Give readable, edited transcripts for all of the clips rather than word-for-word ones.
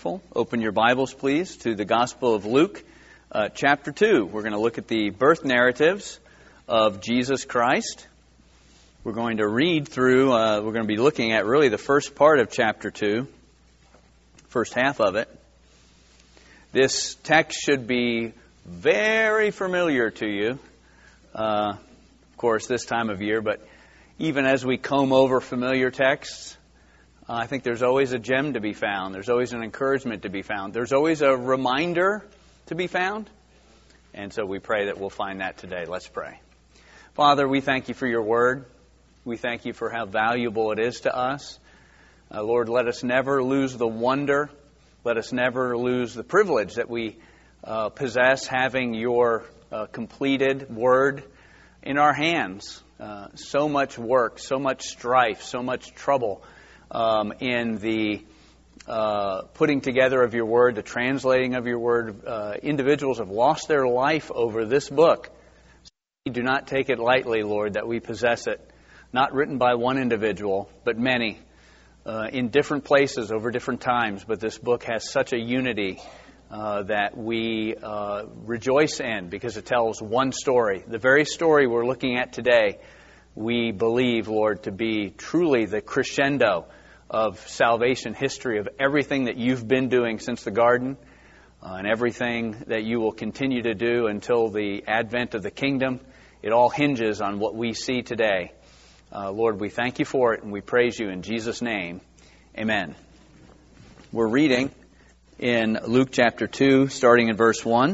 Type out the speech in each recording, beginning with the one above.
Open your Bibles, please, to the Gospel of Luke, chapter 2. We're going to look at the birth narratives of Jesus Christ. We're going to read through, we're going to be looking at really the first part of chapter 2, first half of it. This text should be very familiar to you, of course, this time of year, but even as we comb over familiar texts, I think there's always a gem to be found. There's always an encouragement to be found. There's always a reminder to be found. And so we pray that we'll find that today. Let's pray. Father, we thank you for your word. We thank you for how valuable it is to us. Lord, let us never lose the wonder. Let us never lose the privilege that we possess having your completed word in our hands. So much work, so much strife, so much trouble in the putting together of your word, the translating of your word. Individuals have lost their life over this book. So we do not take it lightly, Lord, that we possess it. Not written by one individual, but many in different places over different times. But this book has such a unity that we rejoice in because it tells one story. The very story we're looking at today, we believe, Lord, to be truly the crescendo of salvation history, of everything that you've been doing since the garden, and everything that you will continue to do until the advent of the kingdom. It all hinges on what we see today. Lord, we thank you for it, and we praise you in Jesus' name. Amen. We're reading in Luke chapter 2, starting in verse 1.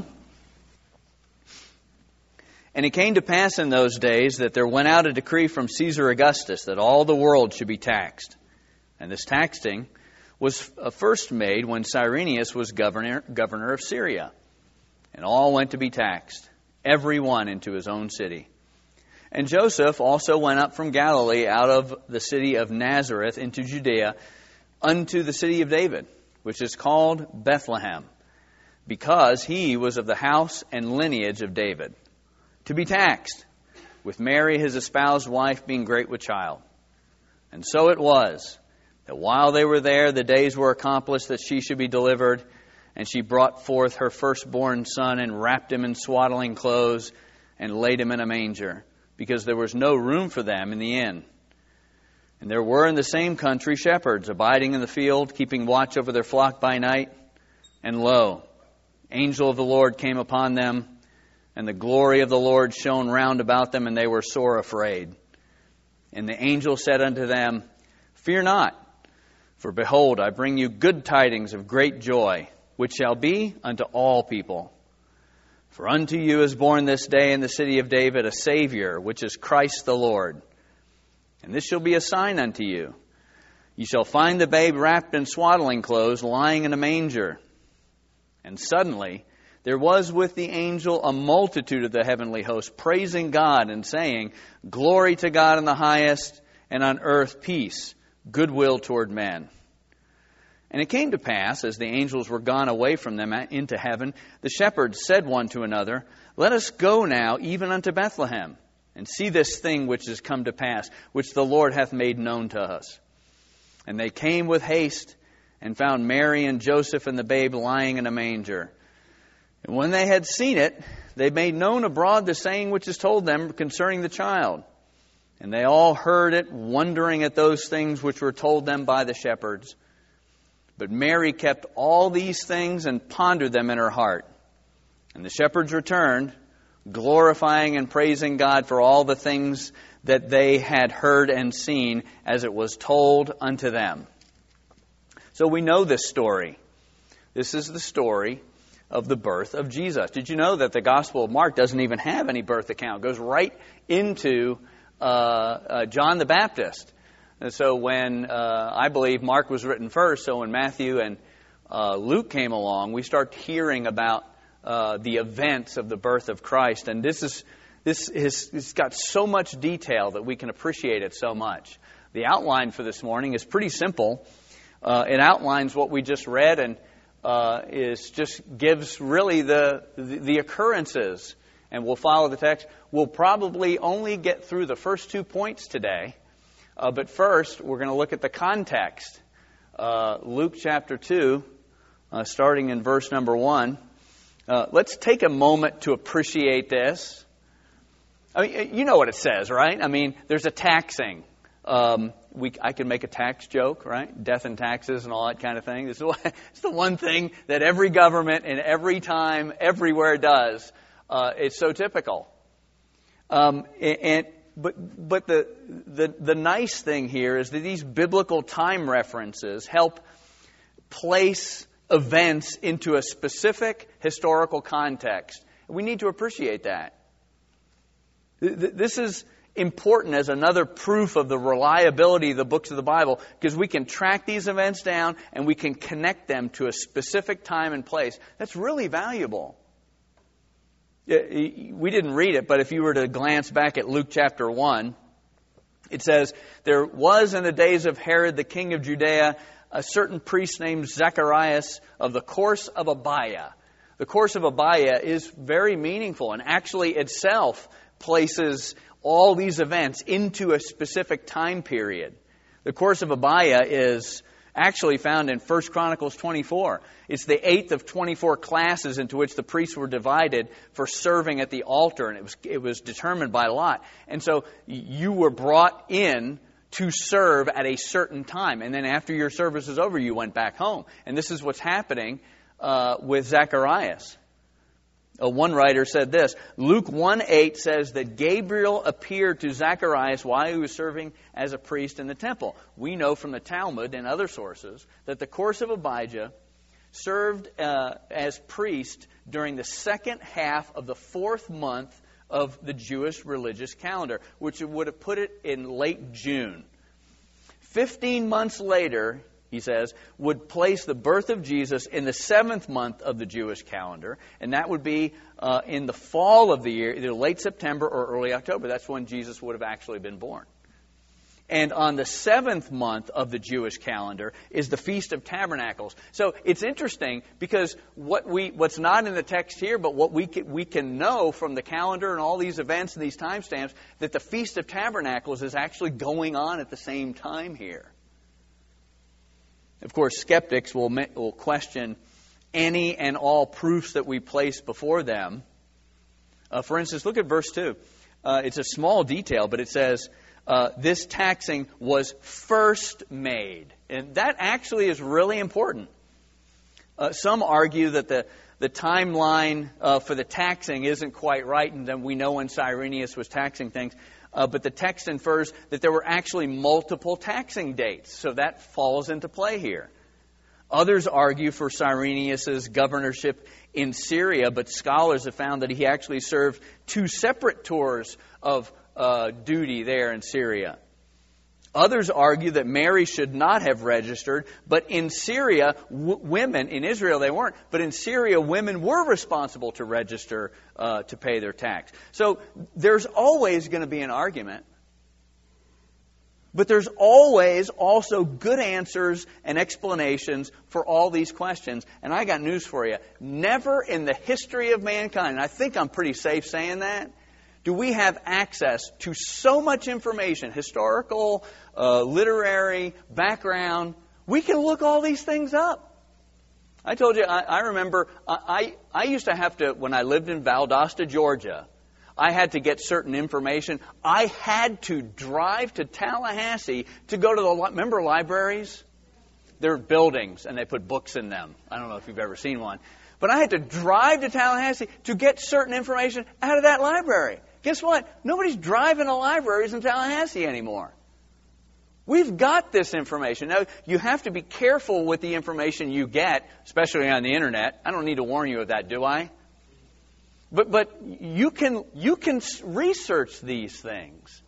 And it came to pass in those days that there went out a decree from Caesar Augustus that all the world should be taxed. And this taxing was first made when Cyrenius was governor of Syria. And all went to be taxed, every one into his own city. And Joseph also went up from Galilee out of the city of Nazareth into Judea unto the city of David, which is called Bethlehem, because he was of the house and lineage of David, to be taxed, with Mary his espoused wife being great with child. And so it was, that while they were there, the days were accomplished that she should be delivered. And she brought forth her firstborn son and wrapped him in swaddling clothes and laid him in a manger, because there was no room for them in the inn. And there were in the same country shepherds abiding in the field, keeping watch over their flock by night. And lo, angel of the Lord came upon them, and the glory of the Lord shone round about them, and they were sore afraid. And the angel said unto them, Fear not. For behold, I bring you good tidings of great joy, which shall be unto all people. For unto you is born this day in the city of David a Savior, which is Christ the Lord. And this shall be a sign unto you. You shall find the babe wrapped in swaddling clothes, lying in a manger. And suddenly there was with the angel a multitude of the heavenly host, praising God and saying, Glory to God in the highest, and on earth peace, goodwill toward men. And it came to pass, as the angels were gone away from them into heaven, the shepherds said one to another, Let us go now even unto Bethlehem, and see this thing which is come to pass, which the Lord hath made known to us. And they came with haste, and found Mary and Joseph and the babe lying in a manger. And when they had seen it, they made known abroad the saying which is told them concerning the child. And they all heard it, wondering at those things which were told them by the shepherds. But Mary kept all these things and pondered them in her heart. And the shepherds returned, glorifying and praising God for all the things that they had heard and seen, as it was told unto them. So we know this story. This is the story of the birth of Jesus. Did you know that the Gospel of Mark doesn't even have any birth account? It goes right into John the Baptist. And so when I believe Mark was written first, so when Matthew and Luke came along, we start hearing about the events of the birth of Christ. And this has got so much detail that we can appreciate it so much. The outline for this morning is pretty simple. It outlines what we just read and gives really the occurrences. And we'll follow the text. We'll probably only get through the first 2 points today. But first, we're going to look at the context. Luke chapter 2 starting in verse number 1. Let's take a moment to appreciate this. I mean, you know what it says, right? I mean, there's a taxing. I can make a tax joke, right? Death and taxes and all that kind of thing. It's the one thing that every government and every time, everywhere does. It's so typical. But the nice thing here is that these biblical time references help place events into a specific historical context. We need to appreciate that. This is important as another proof of the reliability of the books of the Bible, because we can track these events down and we can connect them to a specific time and place. That's really valuable. We didn't read it, but if you were to glance back at Luke chapter 1, it says, "There was in the days of Herod the king of Judea a certain priest named Zacharias of the course of Abiah." The course of Abiah is very meaningful and actually itself places all these events into a specific time period. The course of Abiah is actually found in 1 Chronicles 24. It's the 8th of 24 classes into which the priests were divided for serving at the altar, and it was determined by lot. And so you were brought in to serve at a certain time, and then after your service is over, you went back home. And this is what's happening with Zacharias. One writer said this: Luke 1:8 says that Gabriel appeared to Zacharias while he was serving as a priest in the temple. We know from the Talmud and other sources that the course of Abijah served as priest during the second half of the 4th month of the Jewish religious calendar, which would have put it in late June. 15 months later, he says, would place the birth of Jesus in the 7th month of the Jewish calendar, and that would be in the fall of the year, either late September or early October. That's when Jesus would have actually been born. And on the 7th month of the Jewish calendar is the Feast of Tabernacles. So it's interesting because what's not in the text here, but what we can know from the calendar and all these events and these timestamps, that the Feast of Tabernacles is actually going on at the same time here. Of course, skeptics will question any and all proofs that we place before them. For instance, look at verse 2. It's a small detail, but it says, this taxing was first made. And that actually is really important. Some argue that the timeline for the taxing isn't quite right, and then we know when Cyrenius was taxing things. But the text infers that there were actually multiple taxing dates, so that falls into play here. Others argue for Cyrenius' governorship in Syria, but scholars have found that he actually served 2 separate tours of duty there in Syria. Others argue that Mary should not have registered, but in Syria, women, in Israel they weren't, but in Syria, women were responsible to register to pay their tax. So there's always going to be an argument, but there's always also good answers and explanations for all these questions. And I got news for you. Never in the history of mankind, and I think I'm pretty safe saying that, do we have access to so much information, historical, literary, background. We can look all these things up. I told you, I remember, I used to have to, when I lived in Valdosta, Georgia, I had to get certain information. I had to drive to Tallahassee to go to the, remember libraries? They're buildings, and they put books in them. I don't know if you've ever seen one. But I had to drive to Tallahassee to get certain information out of that library. Guess what? Nobody's driving to libraries in Tallahassee anymore. We've got this information. Now, you have to be careful with the information you get, especially on the internet. I don't need to warn you of that, do I? But you can research these things.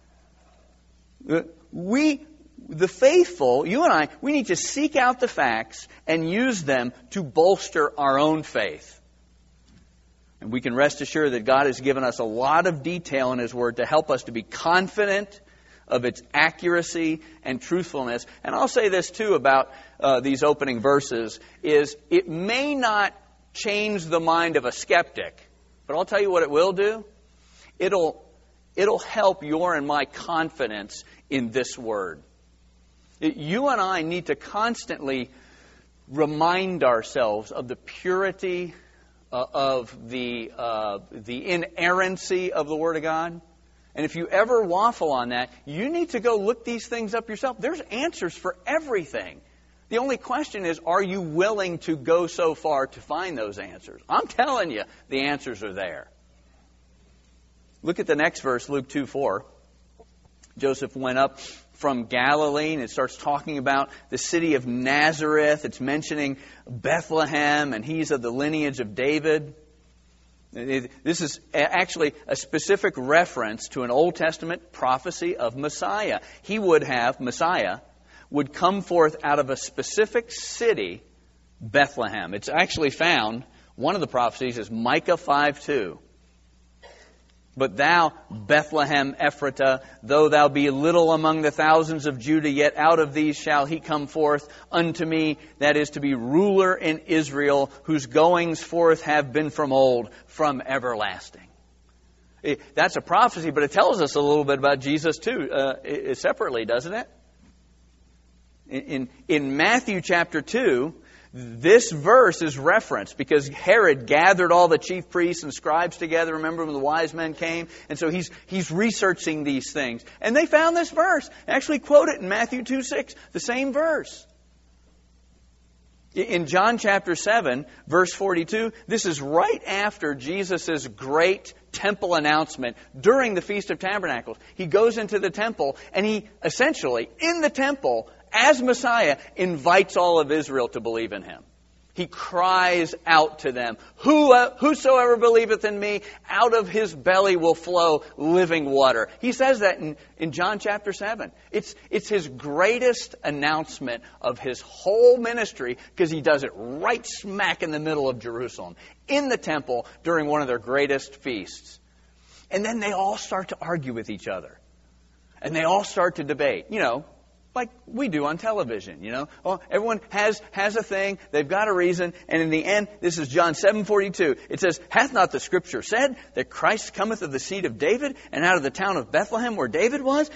We, the faithful, you and I, we need to seek out the facts and use them to bolster our own faith. And we can rest assured that God has given us a lot of detail in His Word to help us to be confident of its accuracy and truthfulness. And I'll say this too about these opening verses, is it may not change the mind of a skeptic, but I'll tell you what it will do. It'll help your and my confidence in this Word. You and I need to constantly remind ourselves of the purity of the inerrancy of the Word of God. And if you ever waffle on that, you need to go look these things up yourself. There's answers for everything. The only question is, are you willing to go so far to find those answers? I'm telling you, the answers are there. Look at the next verse, Luke 2:4. Joseph went up from Galilee, and it starts talking about the city of Nazareth. It's mentioning Bethlehem, and he's of the lineage of David. This is actually a specific reference to an Old Testament prophecy of Messiah. Messiah would come forth out of a specific city, Bethlehem. It's actually found, one of the prophecies is Micah 5:2. But thou, Bethlehem Ephratah, though thou be little among the thousands of Judah, yet out of these shall he come forth unto me, that is to be ruler in Israel, whose goings forth have been from old, from everlasting. That's a prophecy, but it tells us a little bit about Jesus too, separately, doesn't it? In Matthew chapter 2, this verse is referenced because Herod gathered all the chief priests and scribes together. Remember when the wise men came? And so he's researching these things. And they found this verse. Actually quote it in Matthew 2:6, the same verse. In John chapter 7, verse 42, this is right after Jesus' great temple announcement during the Feast of Tabernacles. He goes into the temple and he essentially, in the temple, as Messiah, invites all of Israel to believe in Him. He cries out to them, whosoever believeth in me, out of his belly will flow living water. He says that in John chapter 7. It's His greatest announcement of His whole ministry because He does it right smack in the middle of Jerusalem, in the temple, during one of their greatest feasts. And then they all start to argue with each other. And they all start to debate. Like we do on television, Well, everyone has a thing, they've got a reason, and in the end, this is John 7:42. It says, hath not the Scripture said that Christ cometh of the seed of David, and out of the town of Bethlehem where David was?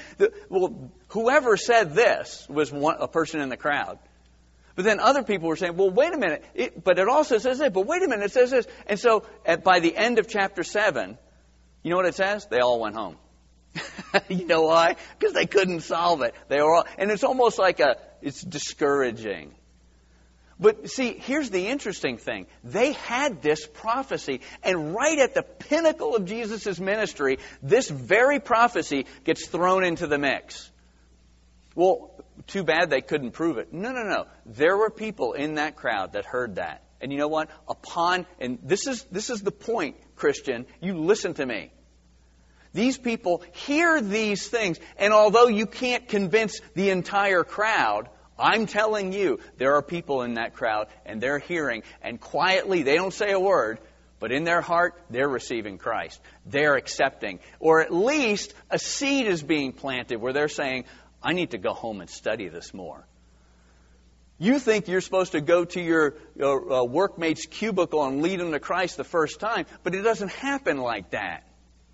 Whoever said this was a person in the crowd. But then other people were saying, well, wait a minute, but it also says this, but wait a minute, it says this. And so by the end of chapter 7, you know what it says? They all went home. You know why? Because they couldn't solve it. And it's almost like it's discouraging. But see, here's the interesting thing. They had this prophecy, and right at the pinnacle of Jesus' ministry, this very prophecy gets thrown into the mix. Well, too bad they couldn't prove it. No. There were people in that crowd that heard that. And you know what? And this is the point, Christian. You listen to me. These people hear these things, and although you can't convince the entire crowd, I'm telling you, there are people in that crowd, and they're hearing, and quietly, they don't say a word, but in their heart, they're receiving Christ. They're accepting. Or at least a seed is being planted where they're saying, I need to go home and study this more. You think you're supposed to go to your workmate's cubicle and lead them to Christ the first time, but it doesn't happen like that.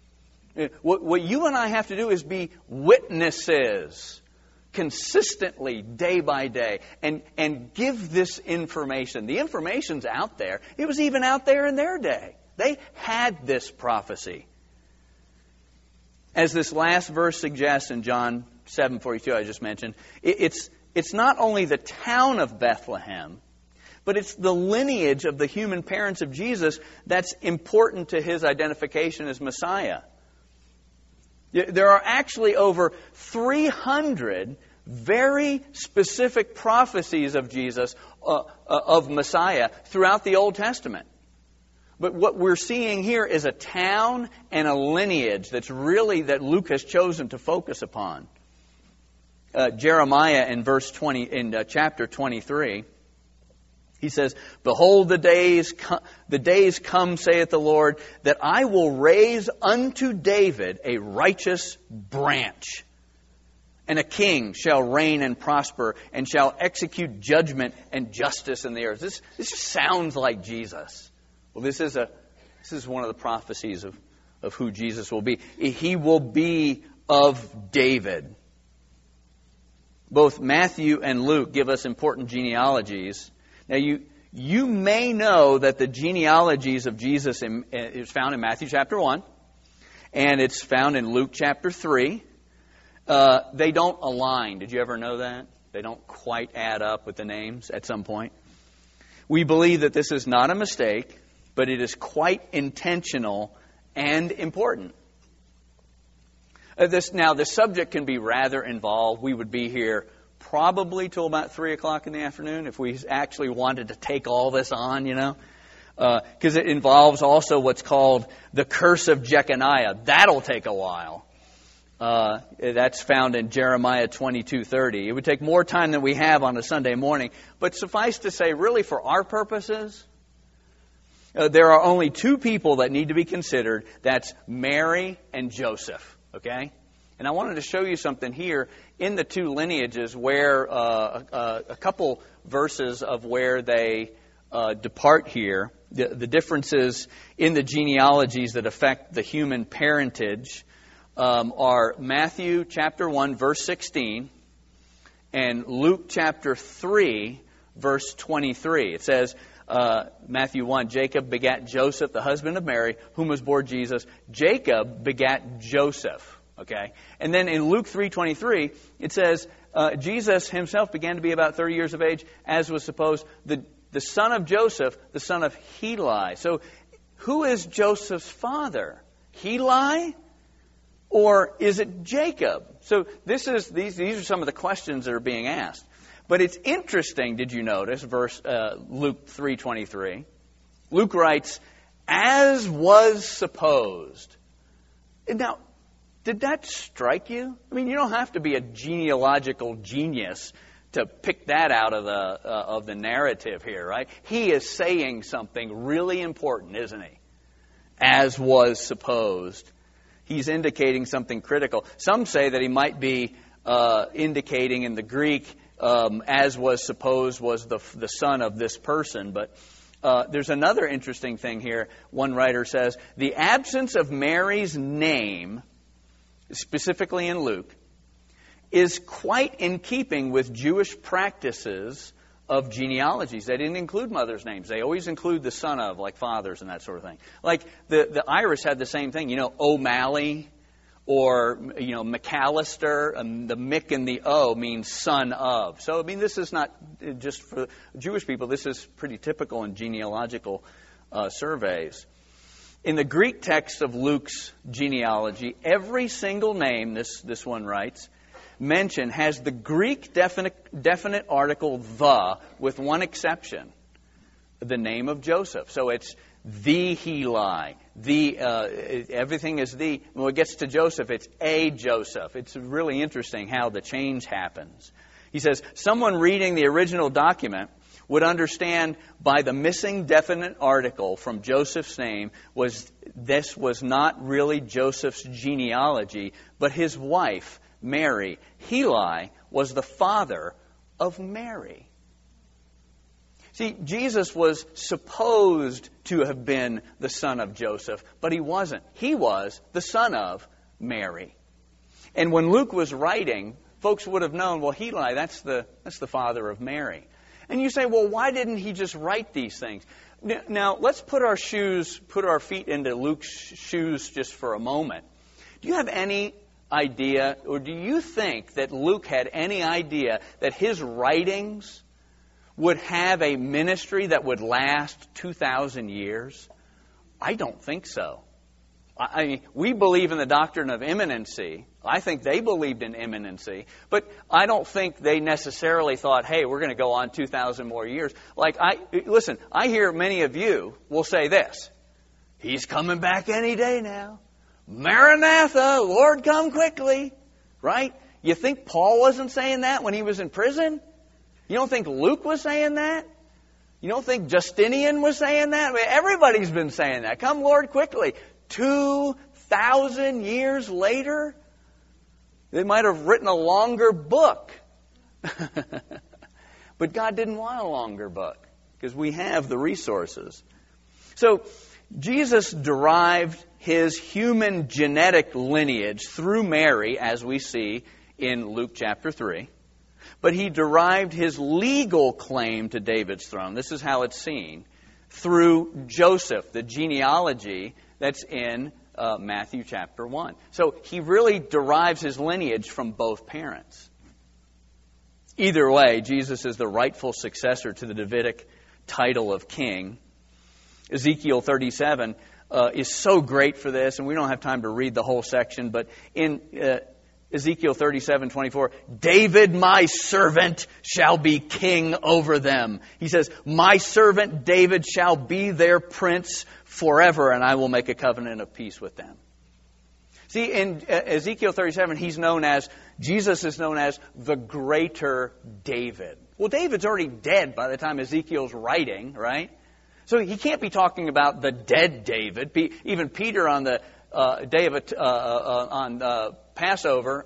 What you and I have to do is be witnesses consistently, day by day, and give this information. The information's out there. It was even out there in their day. They had this prophecy. As this last verse suggests in John 7:42 I just mentioned, it's not only the town of Bethlehem, but it's the lineage of the human parents of Jesus that's important to His identification as Messiah. There are actually over 300 very specific prophecies of Jesus, of Messiah, throughout the Old Testament. But what we're seeing here is a town and a lineage that Luke has chosen to focus upon. Jeremiah in chapter 23, he says, behold, the days come, saith the Lord, that I will raise unto David a righteous branch, and a king shall reign and prosper, and shall execute judgment and justice in the earth. This just sounds like Jesus. Well, this is one of the prophecies of who Jesus will be. He will be of David. Both Matthew and Luke give us important genealogies. Now, you may know that the genealogies of Jesus is found in Matthew chapter 1, and it's found in Luke chapter 3. They don't align. Did you ever know that? They don't quite add up with the names at some point. We believe that this is not a mistake, but it is quite intentional and important. This subject can be rather involved. We would be here probably till about 3 o'clock in the afternoon if we actually wanted to take all this on, because it involves also what's called the curse of Jeconiah. That'll take a while. That's found in Jeremiah 22:30. It would take more time than we have on a Sunday morning. But suffice to say, really for our purposes, there are only two people that need to be considered. That's Mary and Joseph. Okay? And I wanted to show you something here in the two lineages where a couple verses of where they depart here. The differences in the genealogies that affect the human parentage are Matthew chapter 1, verse 16, and Luke chapter 3, verse 23. It says, Matthew 1, Jacob begat Joseph, the husband of Mary, whom was born Jesus. Jacob begat Joseph. Okay? And then in Luke 3:23, it says, Jesus himself began to be about 30 years of age, as was supposed, the son of Joseph, the son of Heli. So who is Joseph's father? Heli? Or is it Jacob? So these are some of the questions that are being asked. But it's interesting, did you notice, Luke 3:23? Luke writes, as was supposed. Now, did that strike you? I mean, you don't have to be a genealogical genius to pick that out of the narrative here, right? He is saying something really important, isn't he? As was supposed. He's indicating something critical. Some say that he might be indicating in the Greek, as was supposed, was the son of this person. But there's another interesting thing here. One writer says, the absence of Mary's name, specifically in Luke, is quite in keeping with Jewish practices of genealogies. They didn't include mothers' names. They always include the son of, like fathers and that sort of thing. Like the Irish had the same thing. O'Malley or, McAllister. The Mick and the O means son of. So, this is not just for Jewish people. This is pretty typical in genealogical surveys. In the Greek text of Luke's genealogy, every single name, this one writes, mention has the Greek definite article the, with one exception, the name of Joseph. So it's the Heli. Everything is the. When it gets to Joseph, it's a Joseph. It's really interesting how the change happens. He says, someone reading the original document would understand by the missing definite article from Joseph's name this was not really Joseph's genealogy, but his wife, Mary. Heli was the father of Mary. See, Jesus was supposed to have been the son of Joseph, but he wasn't. He was the son of Mary. And when Luke was writing, folks would have known, well, Heli, that's the father of Mary. And you say, well, why didn't he just write these things? Now, let's put our feet into Luke's shoes just for a moment. Do you have any idea, or do you think that Luke had any idea that his writings would have a ministry that would last 2,000 years? I don't think so. We believe in the doctrine of imminency. I think they believed in imminency. But I don't think they necessarily thought, hey, we're going to go on 2,000 more years. Listen, I hear many of you will say this. He's coming back any day now. Maranatha, Lord, come quickly. Right? You think Paul wasn't saying that when he was in prison? You don't think Luke was saying that? You don't think Justinian was saying that? Everybody's been saying that. Come, Lord, quickly. 2,000 years later, they might have written a longer book. But God didn't want a longer book because we have the resources. So Jesus derived his human genetic lineage through Mary, as we see in Luke chapter 3. But he derived his legal claim to David's throne. This is how it's seen. Through Joseph, the genealogy that's in Matthew chapter 1. So he really derives his lineage from both parents. Either way, Jesus is the rightful successor to the Davidic title of king. Ezekiel 37 is so great for this, and we don't have time to read the whole section, but in Ezekiel 37:24, David, my servant, shall be king over them. He says, my servant David shall be their prince forever, and I will make a covenant of peace with them. See, in Ezekiel 37, Jesus is known as the greater David. Well, David's already dead by the time Ezekiel's writing, right? So he can't be talking about the dead David. Even Peter on the day of Passover,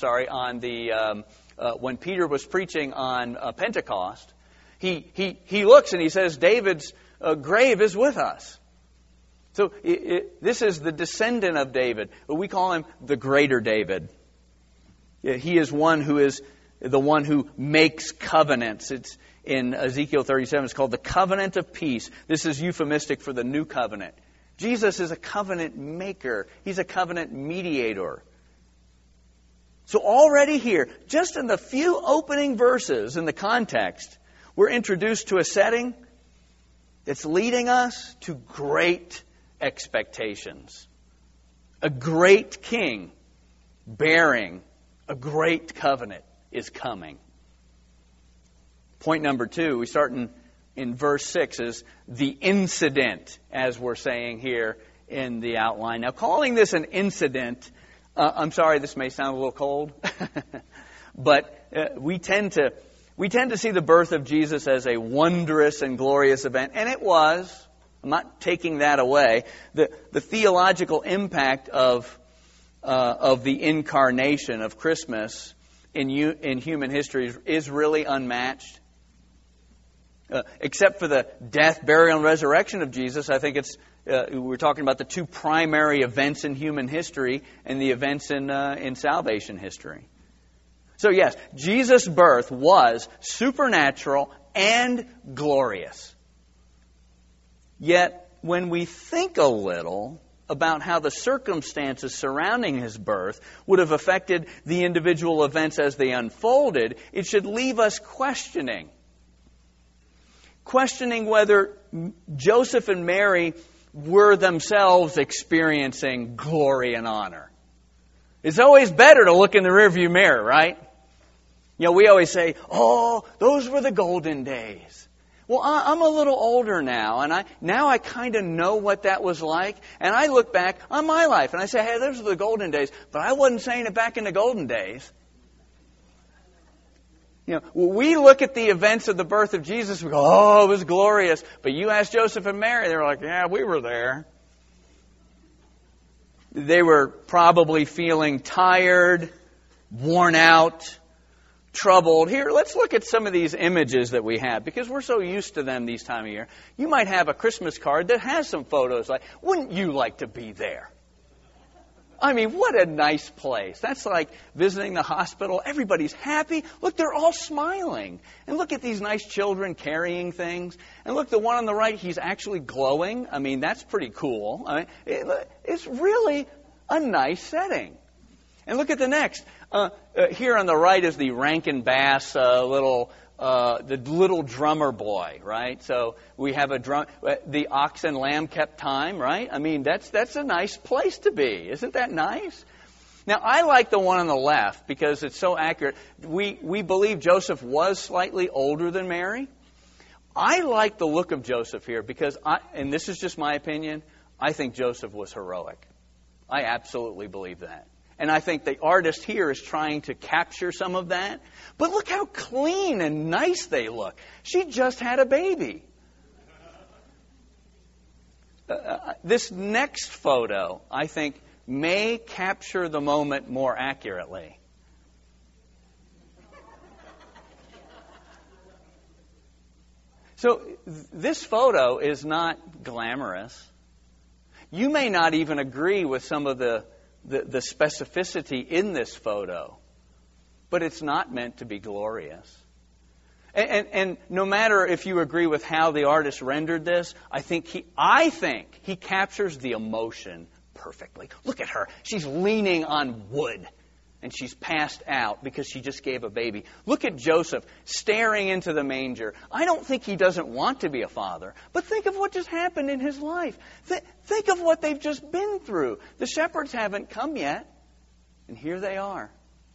when Peter was preaching on Pentecost, he looks and he says, David's grave is with us. So this is the descendant of David. We call him the greater David. He is one who is the one who makes covenants. It's in Ezekiel 37, it's called the covenant of peace. This is euphemistic for the new covenant. Jesus is a covenant maker. He's a covenant mediator. So already here, just in the few opening verses in the context, we're introduced to a setting that's leading us to great expectations. A great king bearing a great covenant is coming. Point number 2, we start in verse 6, is the incident, as we're saying here in the outline. Now, calling this an incident, I'm sorry, this may sound a little cold, but we tend to see the birth of Jesus as a wondrous and glorious event, and it was. I'm not taking that away. The theological impact of the incarnation of Christmas in human history is really unmatched. Except for the death, burial, and resurrection of Jesus, I think we're talking about the two primary events in human history and the events in salvation history. So yes, Jesus' birth was supernatural and glorious. Yet, when we think a little about how the circumstances surrounding his birth would have affected the individual events as they unfolded, it should leave us questioning whether Joseph and Mary were themselves experiencing glory and honor. It's always better to look in the rearview mirror, right? We always say, oh, those were the golden days. Well, I'm a little older now, and I kind of know what that was like, and I look back on my life, and I say, hey, those were the golden days, but I wasn't saying it back in the golden days. We look at the events of the birth of Jesus, we go, oh, it was glorious. But you ask Joseph and Mary, they were like, yeah, we were there. They were probably feeling tired, worn out, troubled. Here, let's look at some of these images that we have, because we're so used to them these time of year. You might have a Christmas card that has some photos like, wouldn't you like to be there? I mean, what a nice place. That's like visiting the hospital. Everybody's happy. Look, they're all smiling. And look at these nice children carrying things. And look, the one on the right, he's actually glowing. I mean, that's pretty cool. I mean, it's really a nice setting. And look at the next. Here on the right is the Rankin Bass the little drummer boy, right? So we have the ox and lamb kept time, right? I mean, that's a nice place to be. Isn't that nice? Now, I like the one on the left because it's so accurate. We believe Joseph was slightly older than Mary. I like the look of Joseph here because, and this is just my opinion, I think Joseph was heroic. I absolutely believe that. And I think the artist here is trying to capture some of that. But look how clean and nice they look. She just had a baby. This next photo, I think, may capture the moment more accurately. So this photo is not glamorous. You may not even agree with some of the specificity in this photo. but it's not meant to be glorious. And no matter if you agree with how the artist rendered this, I think he captures the emotion perfectly. Look at her. She's leaning on wood, and she's passed out because she just gave a baby. Look at Joseph staring into the manger. I don't think he doesn't want to be a father, but think of what just happened in his life. Think of what they've just been through. The shepherds haven't come yet, and here they are.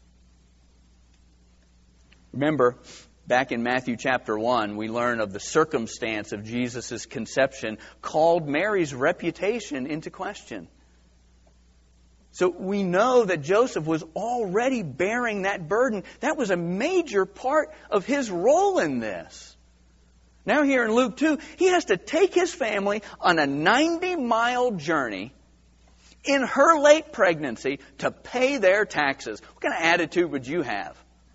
Remember, back in Matthew chapter 1, we learn of the circumstance of Jesus' conception called Mary's reputation into question. So we know that Joseph was already bearing that burden. That was a major part of his role in this. Now here in Luke 2, he has to take his family on a 90-mile journey in her late pregnancy to pay their taxes. What kind of attitude would you have?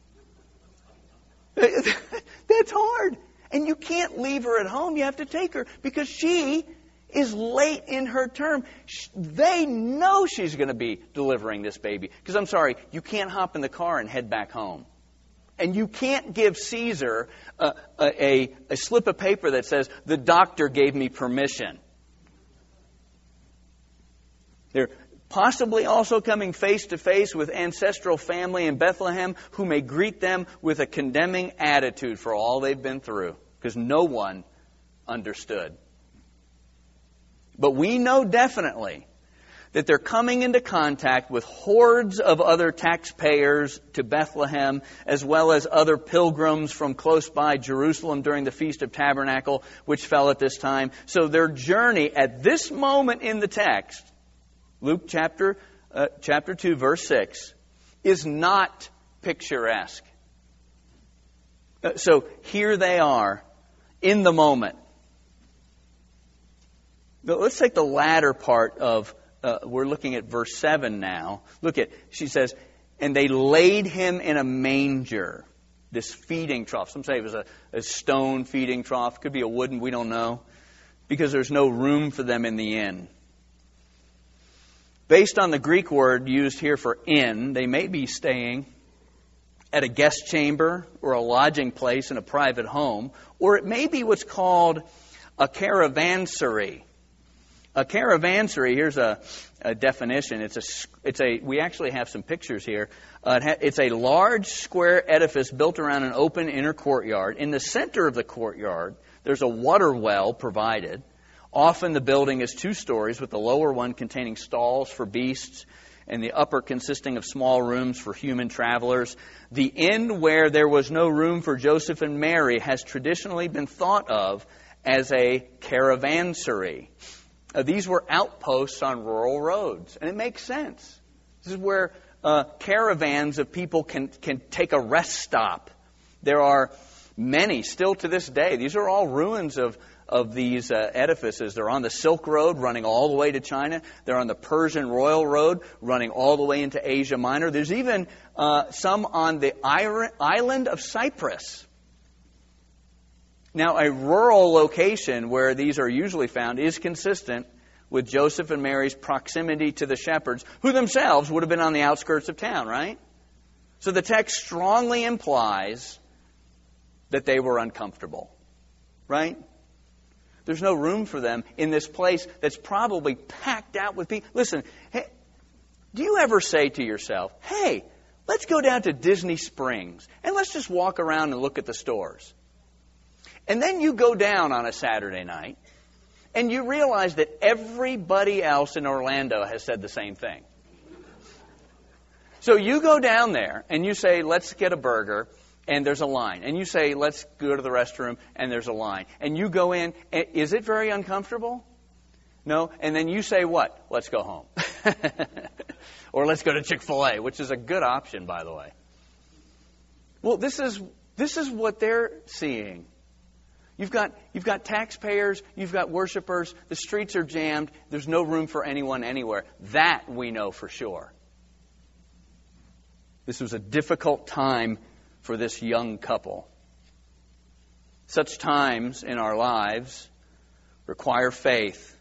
That's hard. And you can't leave her at home. You have to take her because she is late in her term. They know she's going to be delivering this baby. Because I'm sorry, you can't hop in the car and head back home. And you can't give Caesar a slip of paper that says, the doctor gave me permission. They're possibly also coming face to face with ancestral family in Bethlehem who may greet them with a condemning attitude for all they've been through, because no one understood. But we know definitely that they're coming into contact with hordes of other taxpayers to Bethlehem, as well as other pilgrims from close by Jerusalem during the Feast of Tabernacle, which fell at this time. So their journey at this moment in the text, Luke chapter 2, verse 6, is not picturesque. So here they are in the moment. But let's take the latter part of, we're looking at verse 7 now. Look at, she says, and they laid him in a manger, this feeding trough. Some say it was a stone feeding trough. Could be a wooden, we don't know, because there's no room for them in the inn. Based on the Greek word used here for inn, they may be staying at a guest chamber or a lodging place in a private home, or it may be what's called a caravansary. A caravansary, here's a definition. We actually have some pictures here. It's a large square edifice built around an open inner courtyard. In the center of the courtyard, there's a water well provided. Often the building is 2 stories, with the lower one containing stalls for beasts and the upper consisting of small rooms for human travelers. The inn where there was no room for Joseph and Mary has traditionally been thought of as a caravansary. These were outposts on rural roads, and it makes sense. This is where caravans of people can take a rest stop. There are many still to this day. These are all ruins of these edifices. They're on the Silk Road running all the way to China. They're on the Persian Royal Road running all the way into Asia Minor. There's even some on the island of Cyprus. Now, a rural location where these are usually found is consistent with Joseph and Mary's proximity to the shepherds, who themselves would have been on the outskirts of town, right? So the text strongly implies that they were uncomfortable, right? There's no room for them in this place that's probably packed out with people. Listen, hey, do you ever say to yourself, hey, let's go down to Disney Springs and let's just walk around and look at the stores? And then you go down on a Saturday night and you realize that everybody else in Orlando has said the same thing. So you go down there and you say, let's get a burger. And there's a line. And you say, let's go to the restroom, and there's a line. And you go in, is it very uncomfortable? No? And then you say what? Let's go home. Or let's go to Chick-fil-A, which is a good option, by the way. Well, this is what they're seeing. You've got taxpayers, you've got worshipers, the streets are jammed, there's no room for anyone anywhere. That we know for sure. This was a difficult time for this young couple. Such times in our lives require faith.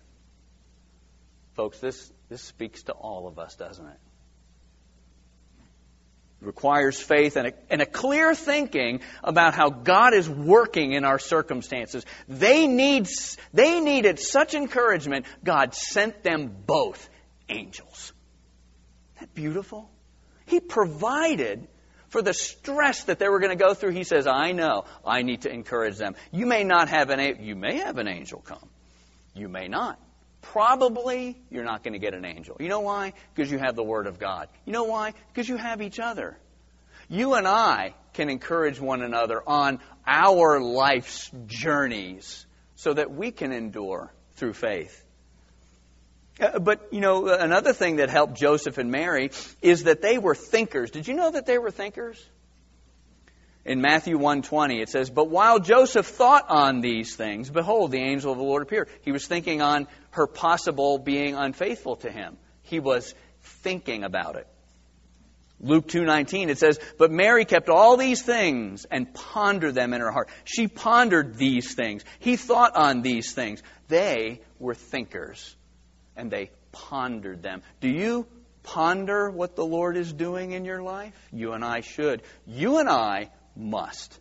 Folks, this speaks to all of us, doesn't it? requires faith and a clear thinking about how God is working in our circumstances. They needed such encouragement, God sent them both angels. Isn't that beautiful? He provided for the stress that they were going to go through. He says, I know, I need to encourage them. You may have an angel come. You may not. Probably you're not going to get an angel. You know why? Because you have the Word of God. You know why? Because you have each other. You and I can encourage one another on our life's journeys so that we can endure through faith. But, another thing that helped Joseph and Mary is that they were thinkers. Did you know that they were thinkers? In Matthew 1:20, it says, "But while Joseph thought on these things, behold, the angel of the Lord appeared." He was thinking on her possible being unfaithful to him. He was thinking about it. Luke 2:19, it says, "But Mary kept all these things and pondered them in her heart." She pondered these things. He thought on these things. They were thinkers, and they pondered them. Do you ponder what the Lord is doing in your life? You and I should. You and I must.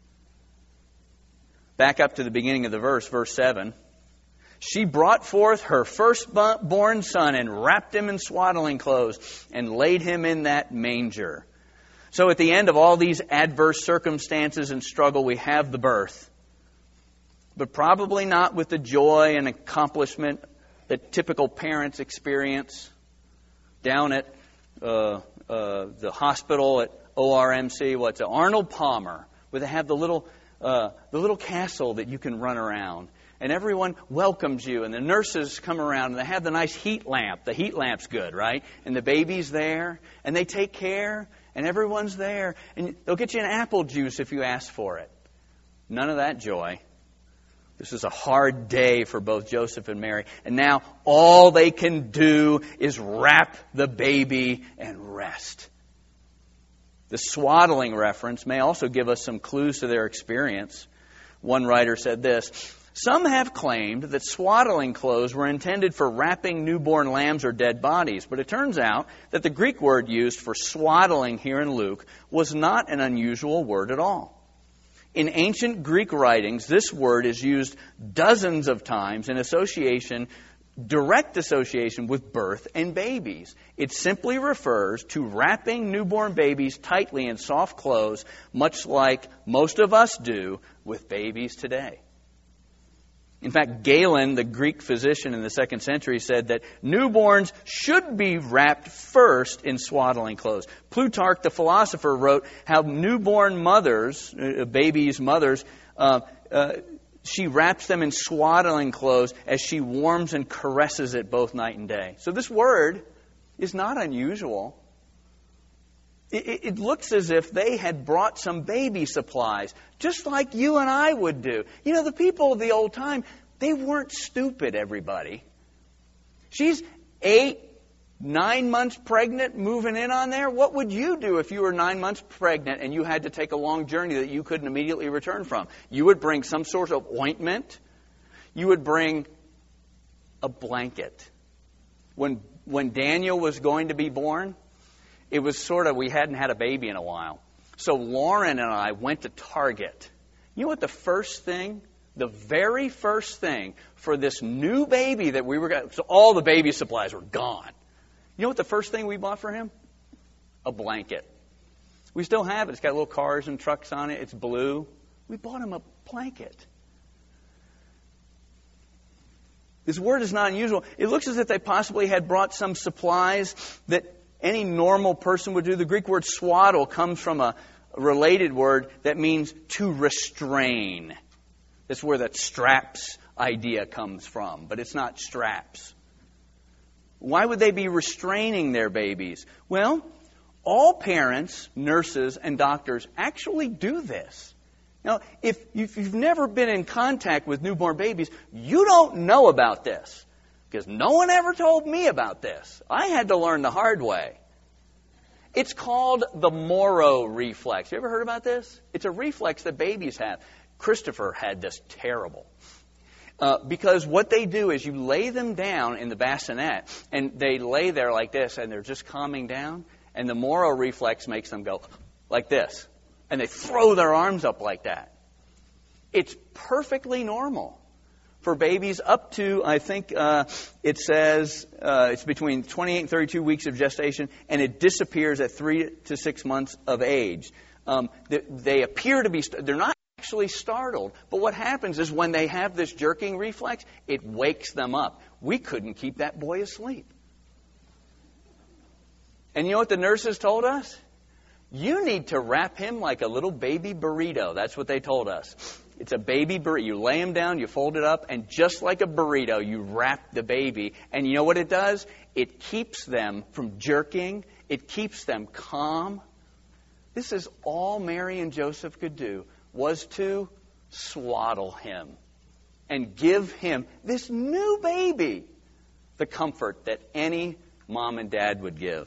Back up to the beginning of the verse 7. "She brought forth her firstborn son and wrapped him in swaddling clothes and laid him in that manger." So at the end of all these adverse circumstances and struggle, we have the birth. But probably not with the joy and accomplishment that typical parents experience. Down at the hospital at ORMC, what's it? Arnold Palmer, where they have the little castle that you can run around. And everyone welcomes you, and the nurses come around, and they have the nice heat lamp. The heat lamp's good, right? And the baby's there, and they take care, and everyone's there. And they'll get you an apple juice if you ask for it. None of that joy. This is a hard day for both Joseph and Mary. And now all they can do is wrap the baby and rest. The swaddling reference may also give us some clues to their experience. One writer said this: "Some have claimed that swaddling clothes were intended for wrapping newborn lambs or dead bodies, but it turns out that the Greek word used for swaddling here in Luke was not an unusual word at all. In ancient Greek writings, this word is used dozens of times in direct association with birth and babies. It simply refers to wrapping newborn babies tightly in soft clothes, much like most of us do with babies today." In fact, Galen, the Greek physician in the 2nd century, said that newborns should be wrapped first in swaddling clothes. Plutarch, the philosopher, wrote how newborn mothers, babies' mothers, she wraps them in swaddling clothes as she warms and caresses it both night and day. So this word is not unusual. It looks as if they had brought some baby supplies, just like you and I would do. The people of the old time, they weren't stupid, everybody. She's 8-9 months pregnant, moving in on there. What would you do if you were 9 months pregnant and you had to take a long journey that you couldn't immediately return from? You would bring some sort of ointment. You would bring a blanket. When Daniel was going to be born, it was we hadn't had a baby in a while. So Lauren and I went to Target. You know what the very first thing for this new baby that we were getting, so all the baby supplies were gone. You know what the first thing we bought for him? A blanket. We still have it. It's got little cars and trucks on it. It's blue. We bought him a blanket. This word is not unusual. It looks as if they possibly had brought some supplies that any normal person would do. The Greek word swaddle comes from a related word that means to restrain. That's where that straps idea comes from, but it's not straps. Why would they be restraining their babies? Well, all parents, nurses, and doctors actually do this. Now, if you've never been in contact with newborn babies, you don't know about this, because no one ever told me about this. I had to learn the hard way. It's called the Moro reflex. You ever heard about this? It's a reflex that babies have. Christopher had this terrible. Because what they do is you lay them down in the bassinet, and they lay there like this, and they're just calming down. And the Moro reflex makes them go like this. And they throw their arms up like that. It's perfectly normal for babies up to, I think it says, it's between 28 and 32 weeks of gestation, and it disappears at 3 to 6 months of age. They appear to be, they're not actually startled, but what happens is when they have this jerking reflex, it wakes them up. We couldn't keep that boy asleep. And you know what the nurses told us? You need to wrap him like a little baby burrito. That's what they told us. It's a baby burrito. You lay him down, you fold it up, and just like a burrito, you wrap the baby. And you know what it does? It keeps them from jerking. It keeps them calm. This is all Mary and Joseph could do, was to swaddle him and give him, this new baby, the comfort that any mom and dad would give.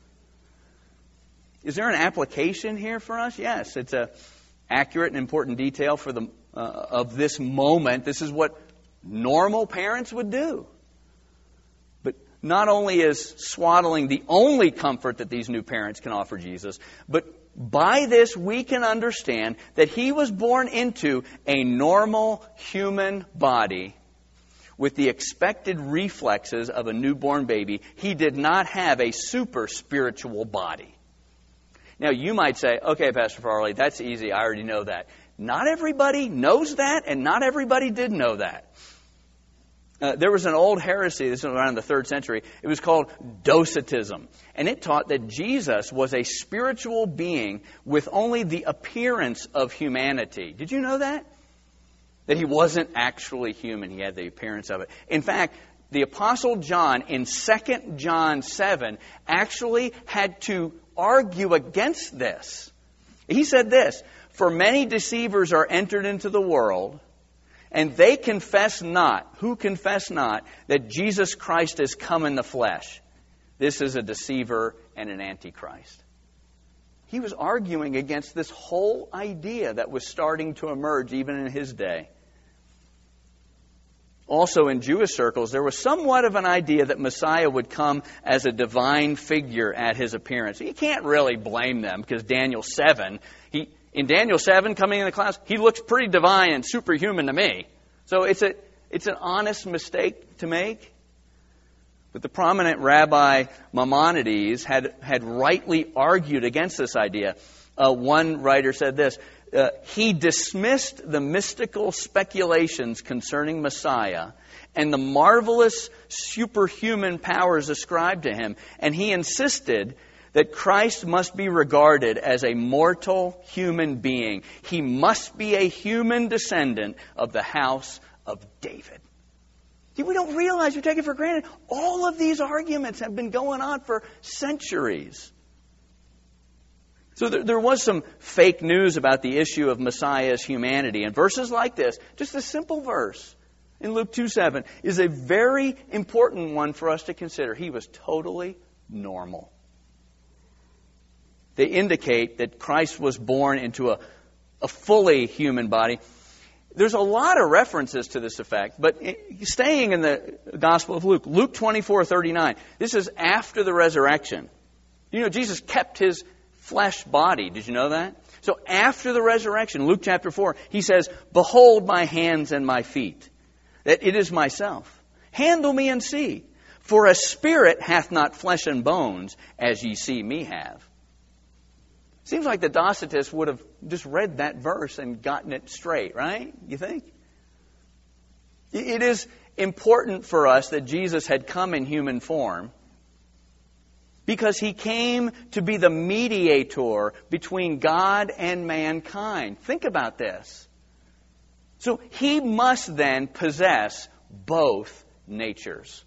Is there an application here for us? Yes, it's a accurate and important detail for the of this moment. This is what normal parents would do. But not only is swaddling the only comfort that these new parents can offer Jesus, but by this we can understand that he was born into a normal human body with the expected reflexes of a newborn baby. He did not have a super spiritual body. Now, you might say, okay, Pastor Farley, that's easy. I already know that. Not everybody knows that, and not everybody did know that. There was an old heresy, this was around the 3rd century. It was called Docetism. And it taught that Jesus was a spiritual being with only the appearance of humanity. Did you know that? That he wasn't actually human. He had the appearance of it. In fact, the Apostle John in 2 John 7 actually had to argue against this. He said this, "For many deceivers are entered into the world, and they confess not," who confess not, "that Jesus Christ is come in the flesh. This is a deceiver and an antichrist." He was arguing against this whole idea that was starting to emerge even in his day. Also in Jewish circles, there was somewhat of an idea that Messiah would come as a divine figure at his appearance. You can't really blame them because Daniel 7, in Daniel 7 coming in the clouds, he looks pretty divine and superhuman to me. So it's an honest mistake to make. But the prominent Rabbi Maimonides had rightly argued against this idea. One writer said this, he dismissed the mystical speculations concerning Messiah and the marvelous superhuman powers ascribed to him, and he insisted that Christ must be regarded as a mortal human being. He must be a human descendant of the house of David. See, we don't realize, we take it for granted, all of these arguments have been going on for centuries. So there was some fake news about the issue of Messiah's humanity. And verses like this, just a simple verse in Luke 2:7, is a very important one for us to consider. He was totally normal. They indicate that Christ was born into a fully human body. There's a lot of references to this effect, but staying in the Gospel of Luke, Luke 24:39, this is after the resurrection. You know, Jesus kept his flesh body. Did you know that? So after the resurrection, Luke chapter 4, he says, "Behold my hands and my feet, that it is myself. Handle me and see. For a spirit hath not flesh and bones, as ye see me have." Seems like the Docetists would have just read that verse and gotten it straight, right? You think? It is important for us that Jesus had come in human form, because he came to be the mediator between God and mankind. Think about this. So he must then possess both natures.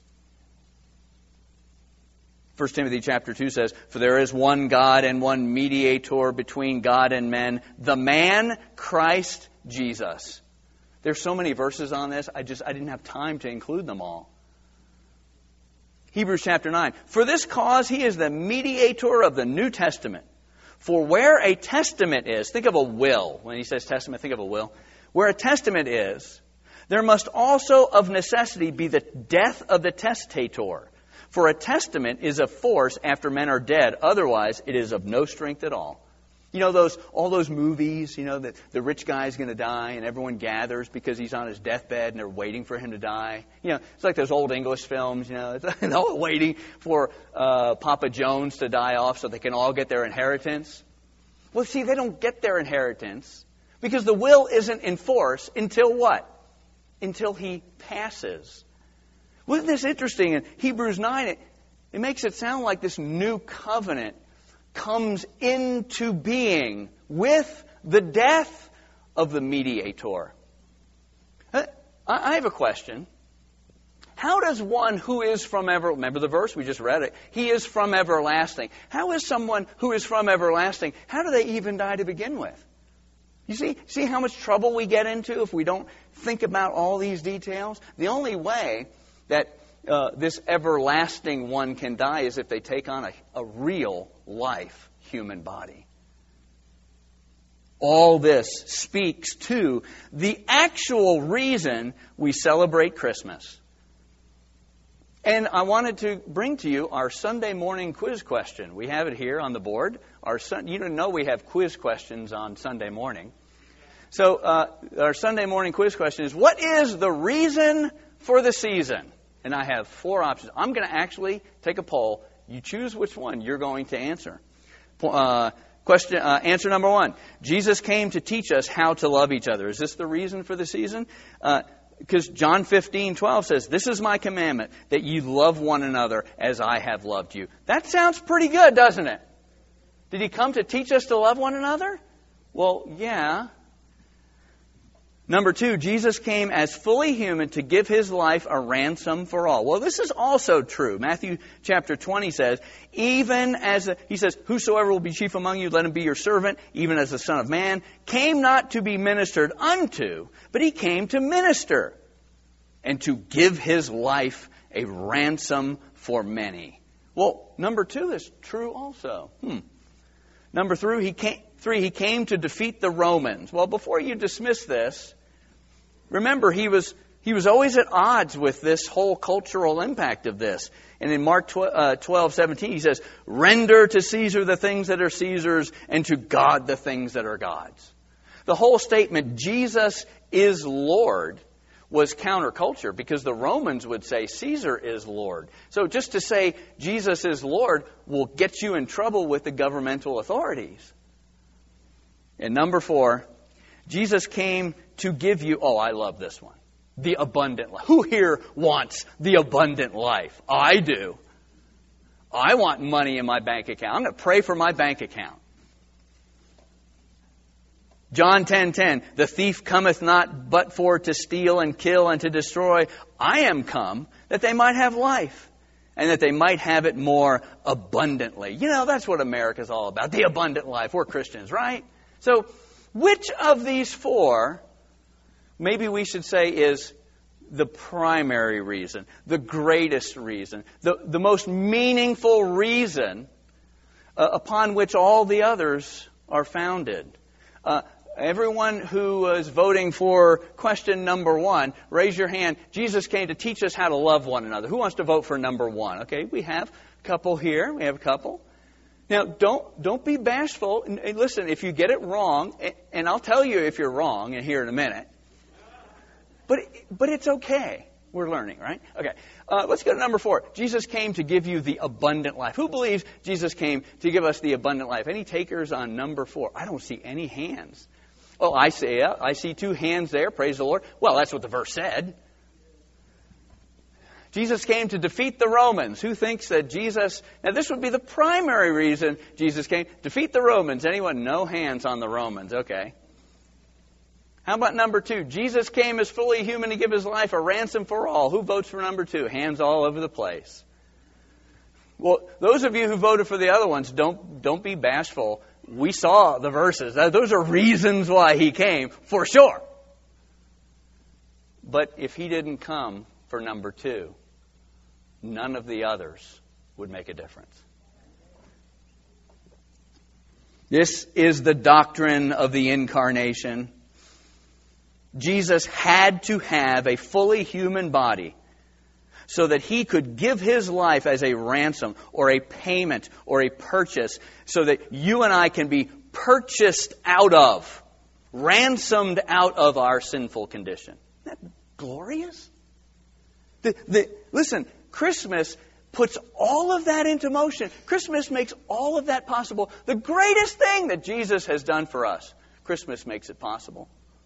1 Timothy chapter 2 says, "For there is one God and one mediator between God and men, the man Christ Jesus." There's so many verses on this, I didn't have time to include them all. Hebrews chapter 9. "For this cause he is the mediator of the New Testament. For where a testament is," think of a will. When he says testament, think of a will. "Where a testament is, there must also of necessity be the death of the testator. For a testament is of force after men are dead. Otherwise, it is of no strength at all. You know, all those movies, you know, that the rich guy's going to die and everyone gathers because he's on his deathbed and they're waiting for him to die. You know, it's like those old English films, you know, they're all waiting for Papa Jones to die off so they can all get their inheritance. Well, see, they don't get their inheritance because the will isn't in force until what? Until he passes. Wasn't this interesting? In Hebrews 9, it makes it sound like this new covenant comes into being with the death of the mediator. I have a question. How does one who is from remember the verse, we just read it, he is from everlasting. How is someone who is from everlasting, how do they even die to begin with? You see how much trouble we get into if we don't think about all these details? The only way that this everlasting one can die is if they take on a real life human body. All this speaks to the actual reason we celebrate Christmas. And I wanted to bring to you our Sunday morning quiz question. We have it here on the board. You didn't know we have quiz questions on Sunday morning. So our Sunday morning quiz question is, what is the reason for the season? And I have 4 options. I'm going to actually take a poll. You choose which one you're going to answer. Answer number 1. Jesus came to teach us how to love each other. Is this the reason for the season? Because John 15:12 says, "This is my commandment, that you love one another as I have loved you." That sounds pretty good, doesn't it? Did he come to teach us to love one another? Well, yeah. Number 2, Jesus came as fully human to give his life a ransom for all. Well, this is also true. Matthew chapter 20 says, he says, "Whosoever will be chief among you, let him be your servant, even as the Son of Man came not to be ministered unto, but he came to minister and to give his life a ransom for many." Well, number 2 is true also. Number 3, he came to defeat the Romans. Well, before you dismiss this, remember, he was always at odds with this whole cultural impact of this. And in Mark 12:17, he says, "Render to Caesar the things that are Caesar's, and to God the things that are God's." The whole statement, "Jesus is Lord," was counterculture because the Romans would say Caesar is Lord. So just to say Jesus is Lord will get you in trouble with the governmental authorities. And number 4, Jesus came to give you, I love this one, the abundant life. Who here wants the abundant life? I do. I want money in my bank account. I'm going to pray for my bank account. John 10:10, "The thief cometh not but for to steal and kill and to destroy. I am come that they might have life, and that they might have it more abundantly." You know, that's what America's all about, the abundant life. We're Christians, right? So, which of these 4, maybe we should say, is the primary reason, the greatest reason, the most meaningful reason upon which all the others are founded? Everyone who is voting for question number 1, raise your hand. Jesus came to teach us how to love one another. Who wants to vote for number 1? Okay, we have a couple here. We have a couple. Now, don't be bashful. And listen, if you get it wrong, and I'll tell you if you're wrong here in a minute, but it's okay. We're learning, right? Okay, let's go to number 4. Jesus came to give you the abundant life. Who believes Jesus came to give us the abundant life? Any takers on number 4? I don't see any hands. Oh, I see 2 hands there. Praise the Lord. Well, that's what the verse said. Jesus came to defeat the Romans. Who thinks that Jesus... Now, this would be the primary reason Jesus came. Defeat the Romans. Anyone? No hands on the Romans. Okay. How about number 2? Jesus came as fully human to give his life a ransom for all. Who votes for number 2? Hands all over the place. Well, those of you who voted for the other ones, don't be bashful. We saw the verses. Those are reasons why he came, for sure. But if he didn't come for number 2, none of the others would make a difference. This is the doctrine of the incarnation. Jesus had to have a fully human body so that He could give His life as a ransom or a payment or a purchase so that you and I can be purchased out of, ransomed out of our sinful condition. Isn't that glorious? Listen, Christmas puts all of that into motion. Christmas makes all of that possible. The greatest thing that Jesus has done for us, Christmas makes it possible.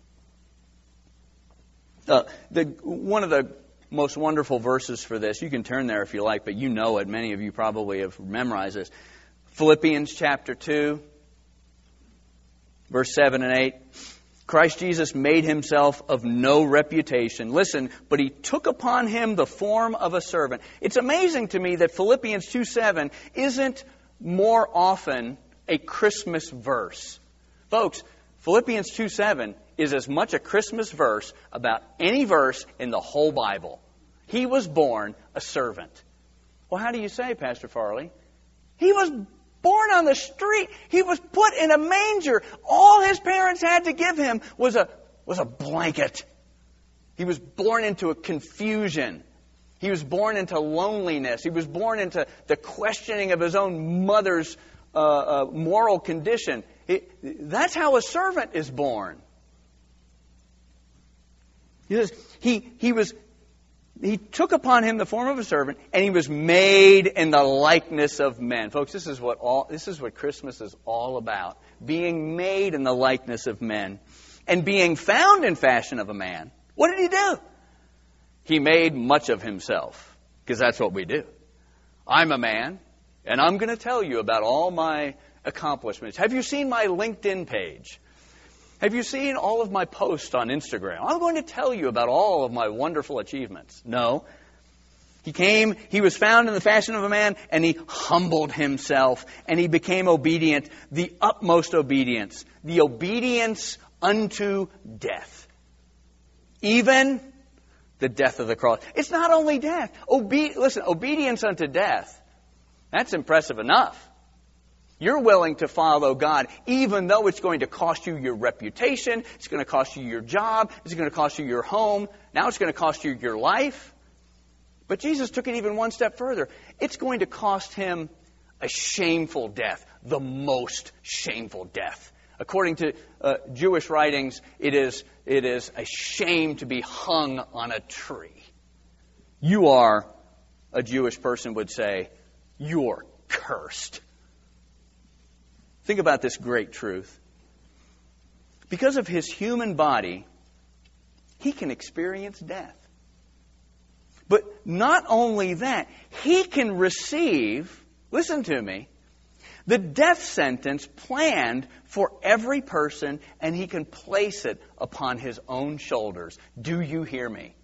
One of the most wonderful verses for this, you can turn there if you like, but you know it. Many of you probably have memorized this. Philippians chapter 2, verse 7 and 8. Christ Jesus made Himself of no reputation. Listen, but He took upon Him the form of a servant. It's amazing to me that Philippians 2:7 isn't more often a Christmas verse. Folks, Philippians 2:7 is as much a Christmas verse about any verse in the whole Bible. He was born a servant. Well, how do you say, Pastor Farley? He was born on the street. He was put in a manger. All His parents had to give Him was a blanket. He was born into a confusion. He was born into loneliness. He was born into the questioning of his own mother's moral condition. That's how a servant is born. He took upon Him the form of a servant, and He was made in the likeness of men. Folks, this is what Christmas is all about. Being made in the likeness of men. And being found in fashion of a man. What did He do? He made much of Himself. Because that's what we do. I'm a man, and I'm going to tell you about all my accomplishments. Have you seen my LinkedIn page? Have you seen all of my posts on Instagram? I'm going to tell you about all of my wonderful achievements. No. He came, He was found in the fashion of a man, and He humbled Himself, and He became obedient, the utmost obedience, the obedience unto death. Even the death of the cross. It's not only death. Listen, obedience unto death, that's impressive enough. You're willing to follow God, even though it's going to cost you your reputation, it's going to cost you your job, it's going to cost you your home, now it's going to cost you your life. But Jesus took it even one step further. It's going to cost Him a shameful death, the most shameful death. According to Jewish writings, it is a shame to be hung on a tree. You are, a Jewish person would say, you're cursed. Think about this great truth. Because of His human body, He can experience death. But not only that, He can receive, listen to me, the death sentence planned for every person, and He can place it upon His own shoulders. Do you hear me?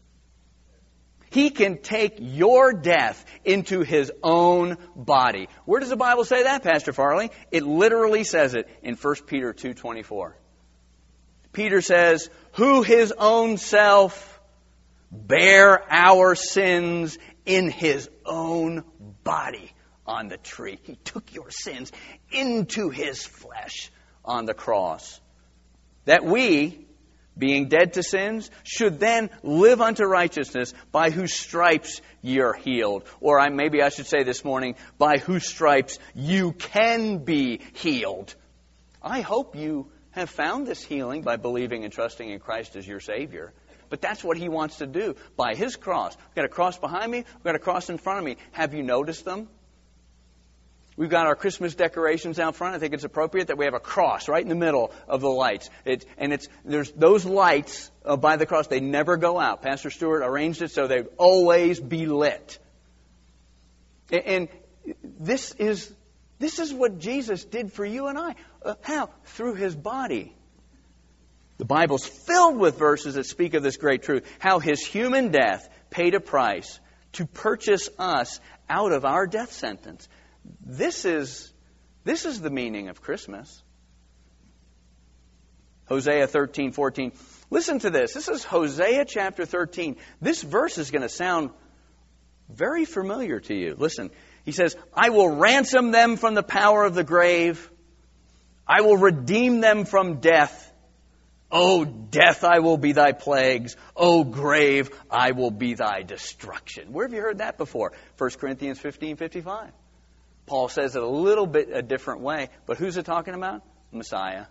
He can take your death into His own body. Where does the Bible say that, Pastor Farley? It literally says it in 1 Peter 2:24. Peter says, who His own self bare our sins in His own body on the tree. He took your sins into His flesh on the cross. That we, being dead to sins, should then live unto righteousness, by whose stripes ye are healed. Or maybe I should say this morning, by whose stripes you can be healed. I hope you have found this healing by believing and trusting in Christ as your Savior. But that's what He wants to do by His cross. We've got a cross behind me, we've got a cross in front of me. Have you noticed them? We've got our Christmas decorations out front. I think it's appropriate that we have a cross right in the middle of the lights. There's those lights by the cross. They never go out. Pastor Stewart arranged it so they always be lit. And this is what Jesus did for you and I. How? Through His body. The Bible's filled with verses that speak of this great truth. How His human death paid a price to purchase us out of our death sentence. This is the meaning of Christmas. Hosea 13:14. Listen to this. This is Hosea chapter 13. This verse is going to sound very familiar to you. Listen. He says, I will ransom them from the power of the grave. I will redeem them from death. O death, I will be thy plagues. O grave, I will be thy destruction. Where have you heard that before? 1 Corinthians 15:55. Paul says it a little bit a different way, but who's it talking about? Messiah.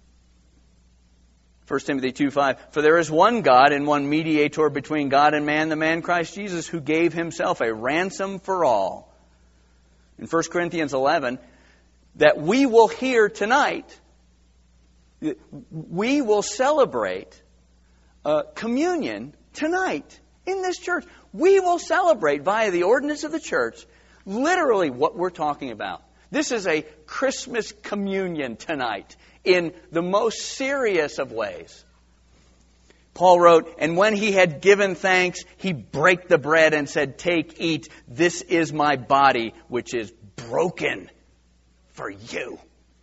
1 Timothy 2:5. For there is one God and one mediator between God and man, the man Christ Jesus, who gave himself a ransom for all. In 1 Corinthians 11, that we will hear tonight, we will celebrate communion tonight in this church. We will celebrate via the ordinance of the church literally what we're talking about. This is a Christmas communion tonight in the most serious of ways. Paul wrote, and when he had given thanks, he brake the bread and said, take, eat, this is my body, which is broken for you.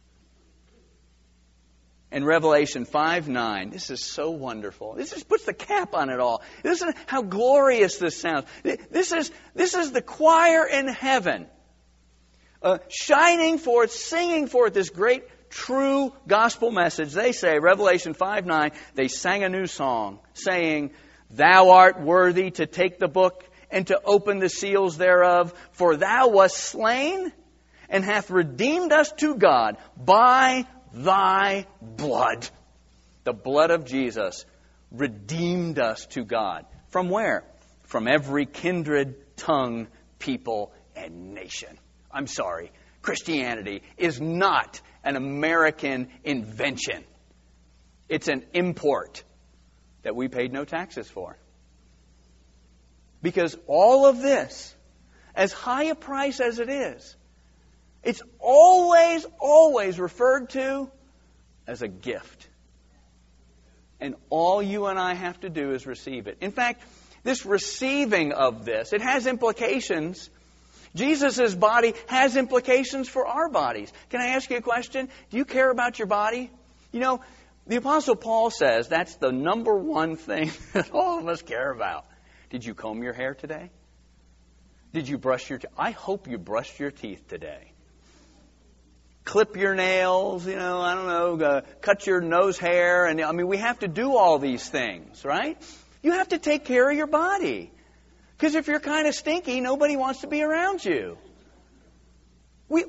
In Revelation 5:9, this is so wonderful. This just puts the cap on it all. Listen how glorious this sounds. This is the choir in heaven, shining forth, singing forth this great, true gospel message. They say, Revelation 5:9, they sang a new song, saying, thou art worthy to take the book and to open the seals thereof, for thou wast slain and hath redeemed us to God by thy blood. The blood of Jesus redeemed us to God. From where? From every kindred, tongue, people, and nation. I'm sorry. Christianity is not an American invention. It's an import that we paid no taxes for. Because all of this, as high a price as it is, it's always referred to as a gift. And all you and I have to do is receive it. In fact, this receiving of this, it has implications. Jesus' body has implications for our bodies. Can I ask you a question? Do you care about your body? You know, the Apostle Paul says that's the number one thing that all of us care about. Did you comb your hair today? Did you brush your teeth? I hope you brushed your teeth today. Clip your nails, cut your nose hair. And we have to do all these things, right? You have to take care of your body. Because if you're kind of stinky, nobody wants to be around you. We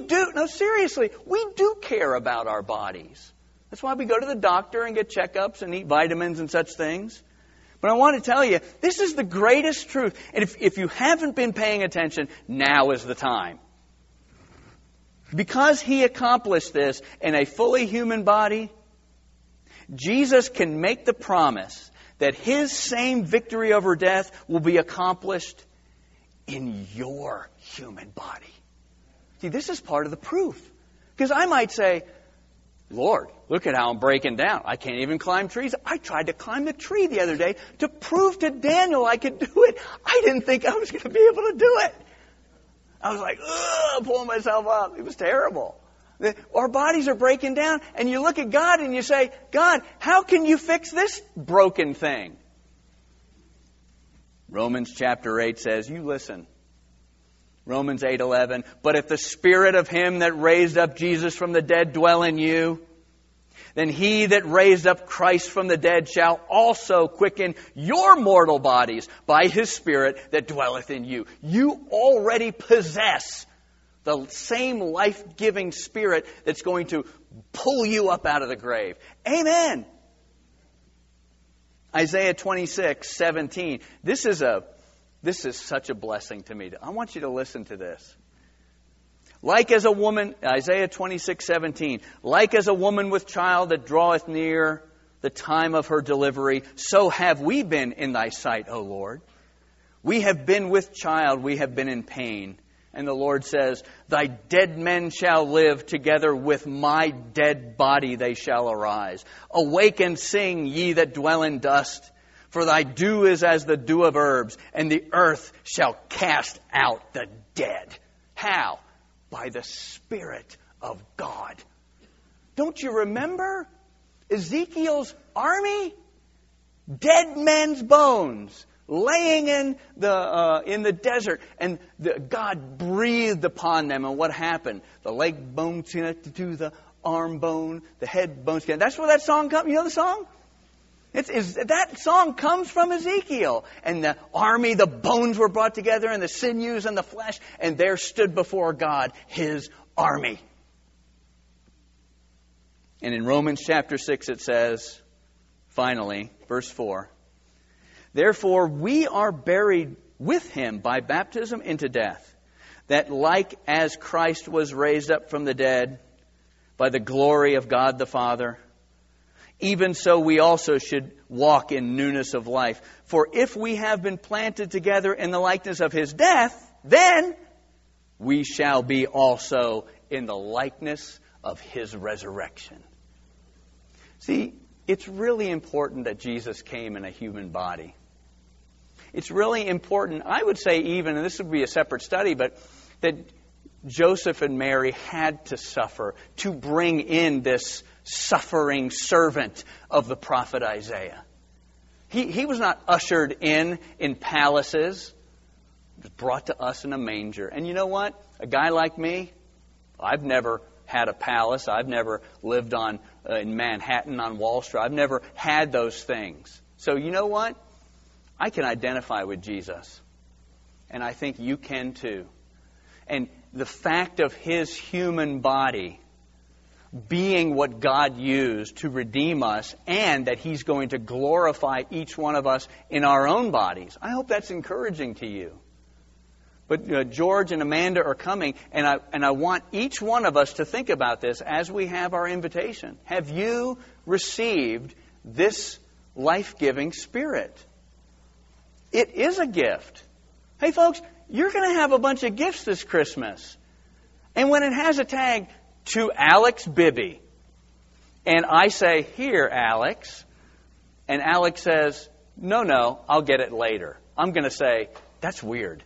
do care about our bodies. That's why we go to the doctor and get checkups and eat vitamins and such things. But I want to tell you, this is the greatest truth. And if you haven't been paying attention, now is the time. Because He accomplished this in a fully human body, Jesus can make the promise that His same victory over death will be accomplished in your human body. See, this is part of the proof. Because I might say, Lord, look at how I'm breaking down. I can't even climb trees. I tried to climb the tree the other day to prove to Daniel I could do it. I didn't think I was going to be able to do it. I was like, pulling myself up. It was terrible. Our bodies are breaking down, and you look at God and you say, God, how can you fix this broken thing? Romans chapter 8 says, you listen. Romans 8:11, but if the Spirit of Him that raised up Jesus from the dead dwell in you, then He that raised up Christ from the dead shall also quicken your mortal bodies by His Spirit that dwelleth in you. You already possess the same life-giving Spirit that's going to pull you up out of the grave. Amen. Isaiah 26:17. This is such a blessing to me. I want you to listen to this. Like as a woman, Isaiah 26:17, like as a woman with child that draweth near the time of her delivery, so have we been in thy sight, O Lord. We have been with child, we have been in pain. And the Lord says, thy dead men shall live, together with my dead body they shall arise. Awake and sing, ye that dwell in dust, for thy dew is as the dew of herbs, and the earth shall cast out the dead. How? By the Spirit of God. Don't you remember Ezekiel's army? Dead men's bones laying in the desert, and God breathed upon them, and what happened? The leg bones connected to the arm bone, the head bone skin. That's where that song comes. You know the song? That song comes from Ezekiel. And the army, the bones were brought together, and the sinews and the flesh, and there stood before God His army. And in Romans chapter 6 it says, finally, verse 4, therefore we are buried with Him by baptism into death, that like as Christ was raised up from the dead by the glory of God the Father, even so we also should walk in newness of life. For if we have been planted together in the likeness of His death, then we shall be also in the likeness of His resurrection. See, it's really important that Jesus came in a human body. It's really important, I would say even, and this would be a separate study, but that Joseph and Mary had to suffer to bring in this suffering servant of the prophet Isaiah. He was not ushered in palaces. He was brought to us in a manger. And you know what? A guy like me, I've never had a palace. I've never lived in Manhattan on Wall Street. I've never had those things. So you know what? I can identify with Jesus. And I think you can too. And the fact of His human body being what God used to redeem us, and that He's going to glorify each one of us in our own bodies. I hope that's encouraging to you. But George and Amanda are coming, and I want each one of us to think about this as we have our invitation. Have you received this life-giving Spirit? It is a gift. Hey folks, you're going to have a bunch of gifts this Christmas. And when it has a tag, to Alex Bibby, and I say, here, Alex, and Alex says, no, I'll get it later. I'm going to say, that's weird.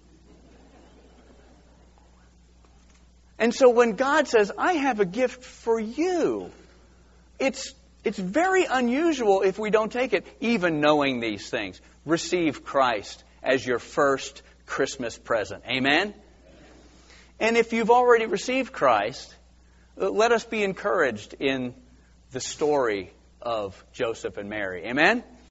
And so when God says, I have a gift for you, it's very unusual if we don't take it, even knowing these things. Receive Christ as your first Christmas present. Amen? And if you've already received Christ, let us be encouraged in the story of Joseph and Mary. Amen?